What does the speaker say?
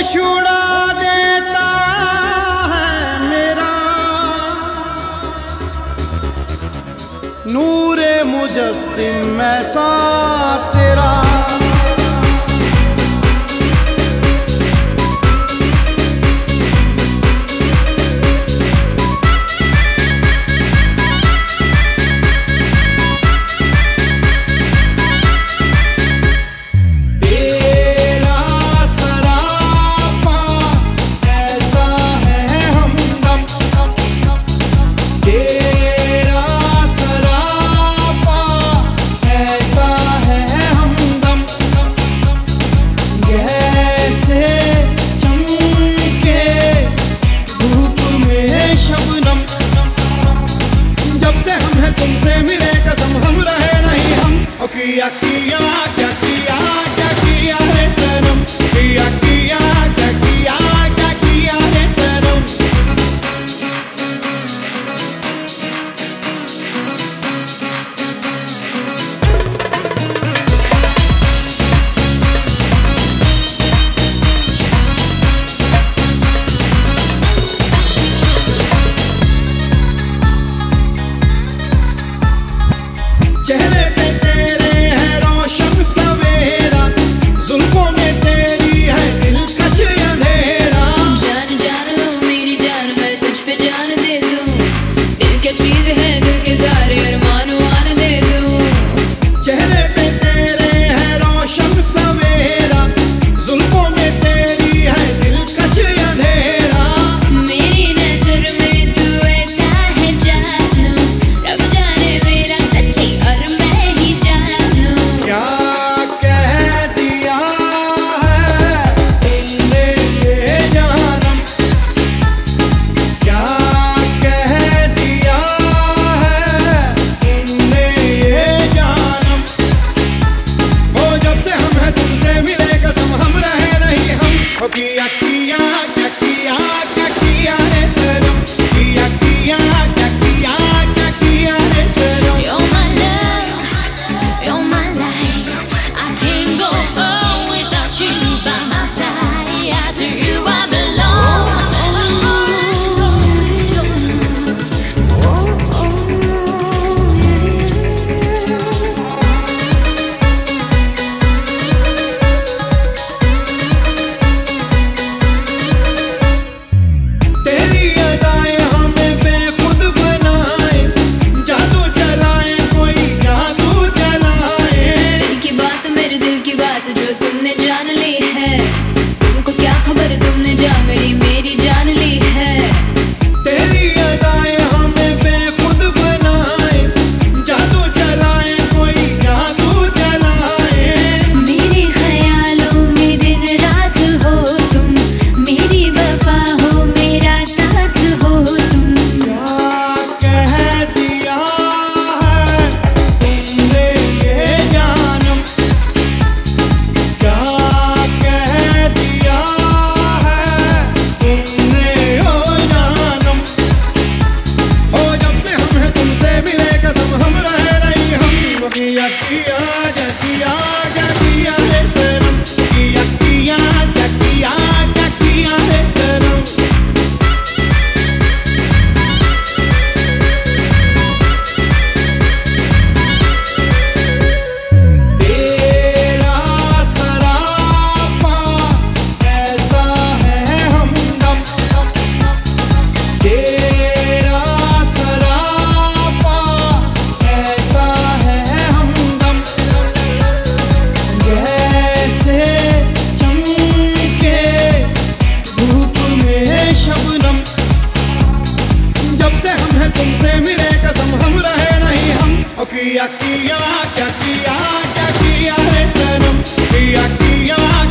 होश उड़ा देता है मेरा नूरे मुजस्सिम ऐसा तेरा। तुमसे मिले कसम हम रहे नहीं हम। किया किया क्या किया क्या किया रे सनम, किया किया क्या किया क्या किया रे सनम। चेहरे पे तेरे है रोशन सवेरा, जुल्फों में तेरी है दिलकश अंधेरा। जान जान मेरी जान मैं तुझ पे जान दे दूं, दिल क्या चीज है दिल के सारे अरमान वान दे दूं। चेहरे पे तेरे है रोशन सवेरा, जुल्फों में तेरी है दिलकश अंधेरा। मेरी नजर में तू ऐसा है जानू, रब जाने मेरा सच्ची और मैं ही जानू। क्या कह दिया है तुमने ये जानम, क्या कह दिया है तुमने ये जानम। ओ जब से हम हैं तुमसे मिले कसम हम रहे नहीं हम। ओ किया किया क्या किया क्या किया रे सनम, किया किया क्या किया क्या किया रे सनम। You're my love, you're my life, I can't go on without you by my side. Yeah, to you I belong. तेरी अदाएं हमें बेखुद बनाए, जादू चलाए कोई जादू चलाए। दिल की बात मेरे दिल की बात जो तुमने जान ली है, तुमको क्या खबर तुमने जा मेरी जान ली है। तेरी अदाएं हमें बेखुद बनाए, जादू चलाए कोई जादू चलाए। मेरे ख्यालों में दिन रात हो तुम, मेरी वफा हो मेरा साथ हो तुम। क्या कह दिया है तुमने ये जानम, क्या कह दिया है तुमने ओ जानम। ओ जब से हम हैं तुमसे मिले कसम हम रहे नहीं हम। किया किया क्या किया क्या किया रे सनम, किया किया क्या किया क्या किया रे सनम। तेरा सरापा कैसा है हमदम, तेरा सरापा कैसा है हमदम। जैसे चमके धूप में शबनम, जब से हम हैं तुमसे मिले कसम हम रहे नहीं हम। किया किया क्या किया क्या किया रे सनम, किया किया